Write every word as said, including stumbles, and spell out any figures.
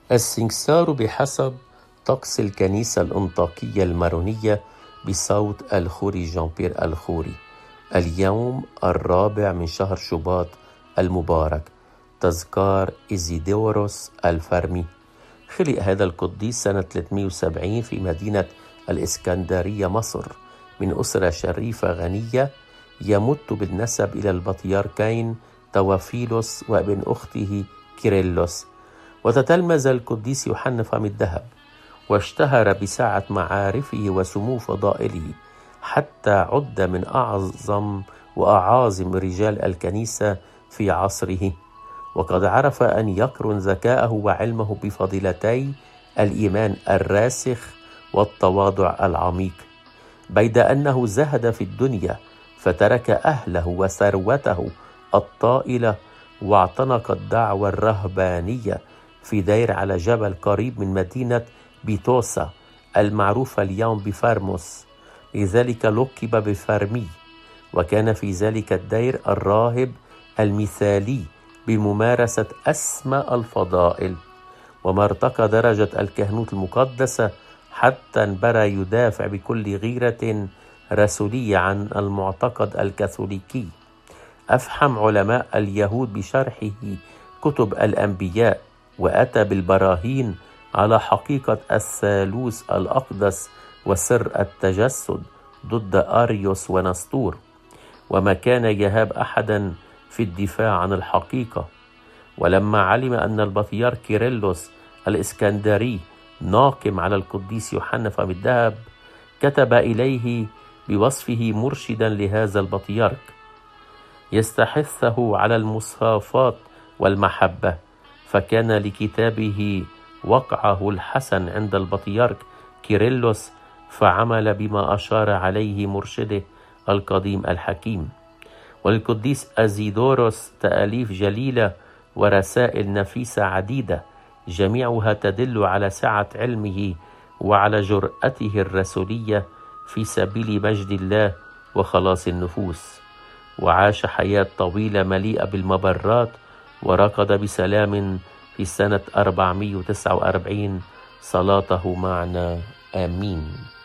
السنكسار بحسب طقس الكنيسة الأنطاكية المارونية بصوت الخوري جان بيير الخوري. اليوم الرابع من شهر شباط المبارك، تذكار إيزيدوروس الفرمي. خلق هذا القديس سنة ثلاثمائة وسبعين في مدينة الإسكندرية مصر، من أسرة شريفة غنية، يمت بالنسب إلى البطياركين توافيلوس وابن أخته كيرلس. وتتلمذ القديس يوحنا فم الذهب، واشتهر بسعة معارفه وسمو فضائله، حتى عد من أعظم وأعاظم رجال الكنيسة في عصره. وقد عرف أن يقرن ذكاءه وعلمه بفضيلتي الإيمان الراسخ والتواضع العميق، بيد أنه زهد في الدنيا فترك أهله وثروته الطائلة واعتنق الدعوة الرهبانية في دير على جبل قريب من مدينة بيتوسا المعروفة اليوم بفرموس، لذلك لقب بفرمي. وكان في ذلك الدير الراهب المثالي بممارسة أسمى الفضائل، وما ارتقى درجة الكهنوت المقدسة حتى انبرى يدافع بكل غيرة رسولية عن المعتقد الكاثوليكي. أفحم علماء اليهود بشرحه كتب الأنبياء، وأتى بالبراهين على حقيقة الثالوث الأقدس وسر التجسد ضد أريوس ونسطور، وما كان يهاب أحدا في الدفاع عن الحقيقة. ولما علم أن البطيار كيرلس الإسكندري ناقم على القديس يوحنا فم الذهب، كتب إليه بوصفه مرشدا لهذا البطيارك، يستحثه على المصافات والمحبة، فكان لكتابه وقعه الحسن عند البطيارك كيرلس، فعمل بما أشار عليه مرشده القديم الحكيم. وللقديس أزيدوروس تأليف جليلة ورسائل نفيسة عديدة، جميعها تدل على سعة علمه وعلى جرأته الرسولية في سبيل مجد الله وخلاص النفوس. وعاش حياة طويلة مليئة بالمبرات، ورقد بسلام في سنة أربعمائة وتسعة وأربعين. صلاته معنا، آمين.